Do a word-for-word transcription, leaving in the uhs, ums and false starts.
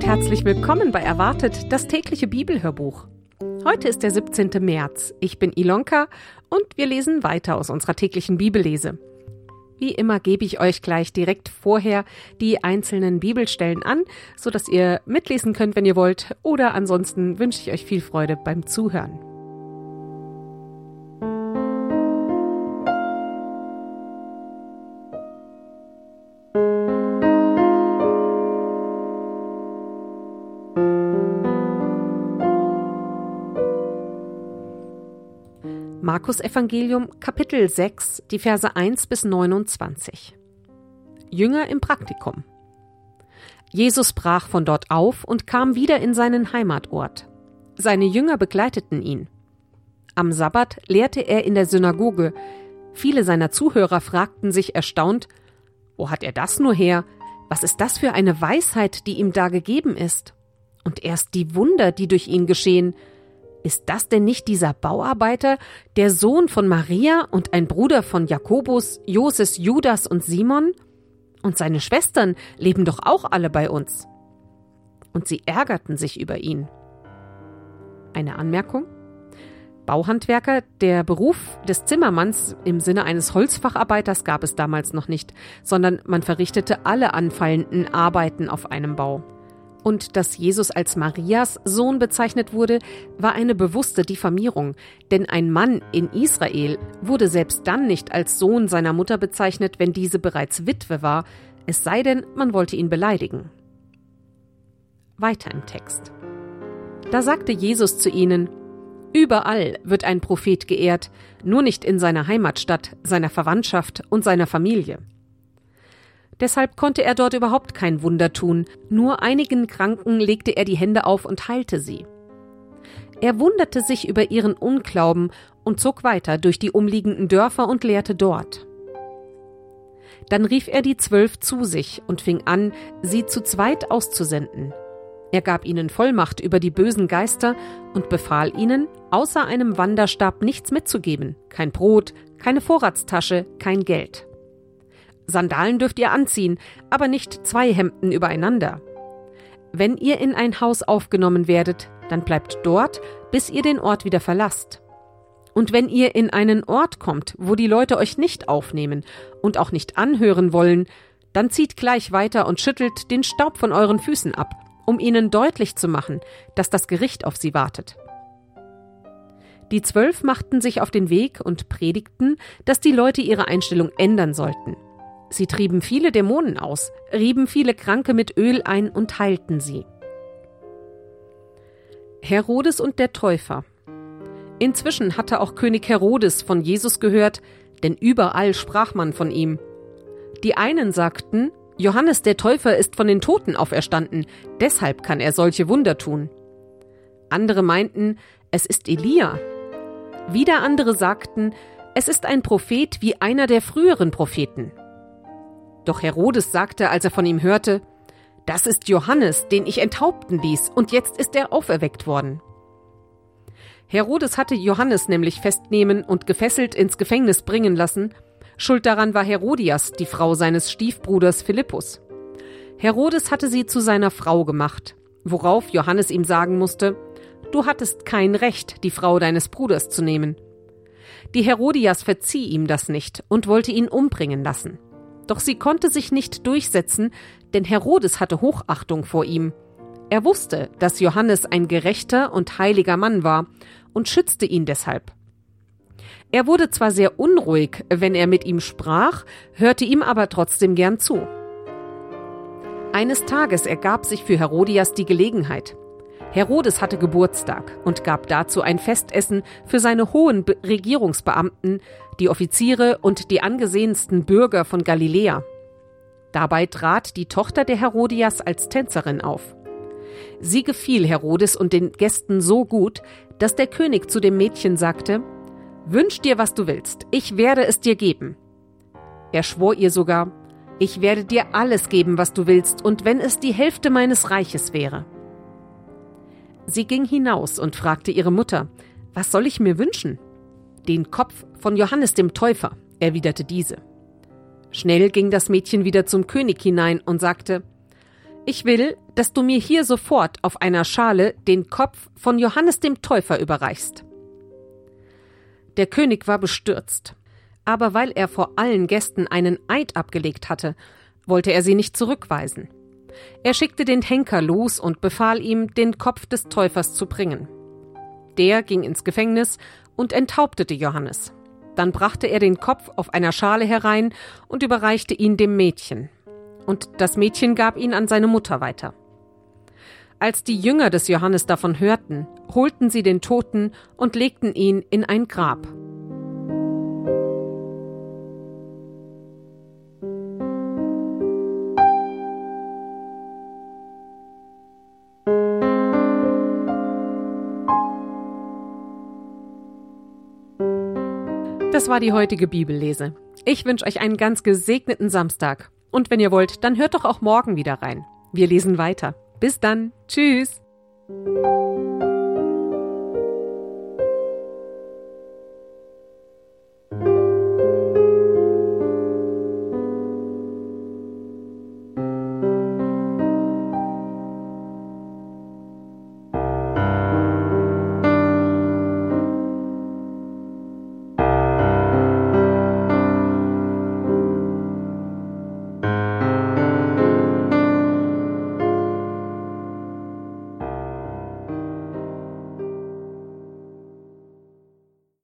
und herzlich willkommen bei Erwartet, das tägliche Bibelhörbuch. Heute ist der siebzehnte März. Ich bin Ilonka und wir lesen weiter aus unserer täglichen Bibellese. Wie immer gebe ich euch gleich direkt vorher die einzelnen Bibelstellen an, sodass ihr mitlesen könnt, wenn ihr wollt, oder ansonsten wünsche ich euch viel Freude beim Zuhören. Markus Evangelium, Kapitel sechs, die Verse eins bis neunundzwanzig. Jünger im Praktikum. Jesus brach von dort auf und kam wieder in seinen Heimatort. Seine Jünger begleiteten ihn. Am Sabbat lehrte er in der Synagoge. Viele seiner Zuhörer fragten sich erstaunt: Wo hat er das nur her? Was ist das für eine Weisheit, die ihm da gegeben ist? Und erst die Wunder, die durch ihn geschehen. Ist das denn nicht dieser Bauarbeiter, der Sohn von Maria und ein Bruder von Jakobus, Joses, Judas und Simon? Und seine Schwestern leben doch auch alle bei uns. Und sie ärgerten sich über ihn. Eine Anmerkung? Bauhandwerker, der Beruf des Zimmermanns im Sinne eines Holzfacharbeiters gab es damals noch nicht, sondern man verrichtete alle anfallenden Arbeiten auf einem Bau. Und dass Jesus als Marias Sohn bezeichnet wurde, war eine bewusste Diffamierung, denn ein Mann in Israel wurde selbst dann nicht als Sohn seiner Mutter bezeichnet, wenn diese bereits Witwe war, es sei denn, man wollte ihn beleidigen. Weiter im Text. Da sagte Jesus zu ihnen: Überall wird ein Prophet geehrt, nur nicht in seiner Heimatstadt, seiner Verwandtschaft und seiner Familie. Deshalb konnte er dort überhaupt kein Wunder tun, nur einigen Kranken legte er die Hände auf und heilte sie. Er wunderte sich über ihren Unglauben und zog weiter durch die umliegenden Dörfer und lehrte dort. Dann rief er die Zwölf zu sich und fing an, sie zu zweit auszusenden. Er gab ihnen Vollmacht über die bösen Geister und befahl ihnen, außer einem Wanderstab nichts mitzugeben, kein Brot, keine Vorratstasche, kein Geld. Sandalen dürft ihr anziehen, aber nicht zwei Hemden übereinander. Wenn ihr in ein Haus aufgenommen werdet, dann bleibt dort, bis ihr den Ort wieder verlasst. Und wenn ihr in einen Ort kommt, wo die Leute euch nicht aufnehmen und auch nicht anhören wollen, dann zieht gleich weiter und schüttelt den Staub von euren Füßen ab, um ihnen deutlich zu machen, dass das Gericht auf sie wartet. Die Zwölf machten sich auf den Weg und predigten, dass die Leute ihre Einstellung ändern sollten. Sie trieben viele Dämonen aus, rieben viele Kranke mit Öl ein und heilten sie. Herodes und der Täufer. Inzwischen hatte auch König Herodes von Jesus gehört, denn überall sprach man von ihm. Die einen sagten: Johannes der Täufer ist von den Toten auferstanden, deshalb kann er solche Wunder tun. Andere meinten, es ist Elia. Wieder andere sagten, es ist ein Prophet wie einer der früheren Propheten. Doch Herodes sagte, als er von ihm hörte: Das ist Johannes, den ich enthaupten ließ, und jetzt ist er auferweckt worden. Herodes hatte Johannes nämlich festnehmen und gefesselt ins Gefängnis bringen lassen. Schuld daran war Herodias, die Frau seines Stiefbruders Philippus. Herodes hatte sie zu seiner Frau gemacht, worauf Johannes ihm sagen musste: Du hattest kein Recht, die Frau deines Bruders zu nehmen. Die Herodias verzieh ihm das nicht und wollte ihn umbringen lassen. Doch sie konnte sich nicht durchsetzen, denn Herodes hatte Hochachtung vor ihm. Er wusste, dass Johannes ein gerechter und heiliger Mann war und schützte ihn deshalb. Er wurde zwar sehr unruhig, wenn er mit ihm sprach, hörte ihm aber trotzdem gern zu. Eines Tages ergab sich für Herodias die Gelegenheit. Herodes hatte Geburtstag und gab dazu ein Festessen für seine hohen Be- Regierungsbeamten, die Offiziere und die angesehensten Bürger von Galiläa. Dabei trat die Tochter der Herodias als Tänzerin auf. Sie gefiel Herodes und den Gästen so gut, dass der König zu dem Mädchen sagte: Wünsch dir, was du willst, ich werde es dir geben. Er schwor ihr sogar: Ich werde dir alles geben, was du willst, und wenn es die Hälfte meines Reiches wäre. Sie ging hinaus und fragte ihre Mutter: Was soll ich mir wünschen? Den Kopf von Johannes dem Täufer, erwiderte diese. Schnell ging das Mädchen wieder zum König hinein und sagte: Ich will, dass du mir hier sofort auf einer Schale den Kopf von Johannes dem Täufer überreichst. Der König war bestürzt, aber weil er vor allen Gästen einen Eid abgelegt hatte, wollte er sie nicht zurückweisen. Er schickte den Henker los und befahl ihm, den Kopf des Täufers zu bringen. Der ging ins Gefängnis und enthauptete Johannes. Dann brachte er den Kopf auf einer Schale herein und überreichte ihn dem Mädchen. Und das Mädchen gab ihn an seine Mutter weiter. Als die Jünger des Johannes davon hörten, holten sie den Toten und legten ihn in ein Grab. Das war die heutige Bibellese. Ich wünsche euch einen ganz gesegneten Samstag. Und wenn ihr wollt, dann hört doch auch morgen wieder rein. Wir lesen weiter. Bis dann. Tschüss.